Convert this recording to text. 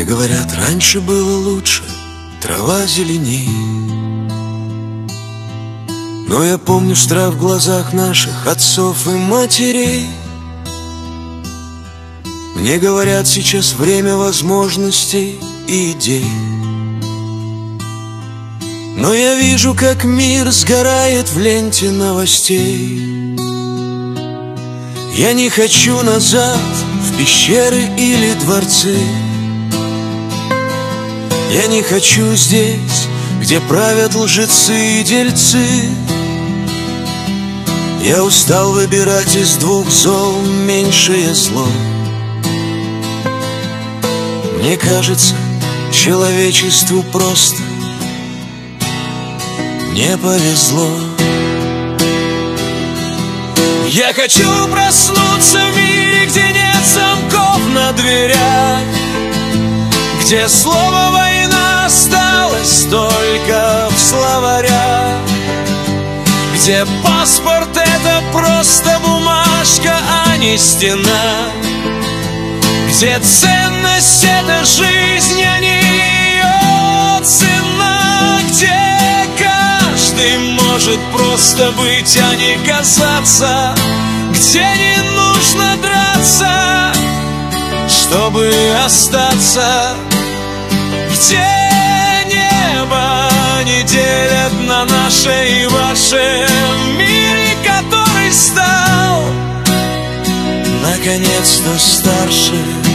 Мне говорят, раньше было лучше, трава зеленей. Но я помню страх в глазах наших отцов и матерей. Мне говорят, сейчас время возможностей и идей. Но я вижу, как мир сгорает в ленте новостей. Я не хочу назад в пещеры или дворцы. Я не хочу здесь, где правят лжецы и дельцы. Я устал выбирать из двух зол меньшее зло. Мне кажется, человечеству просто не повезло. Я хочу проснуться в мире, где нет замков на дверях, где слово «война» осталось только в словарях, где паспорт — это просто бумажка, а не стена, где ценность — это жизнь, а не ее цена, где каждый может просто быть, а не казаться, где не нужно драться, чтобы остаться, где небо не делят на наше и ваше, в мире, который стал наконец-то старше.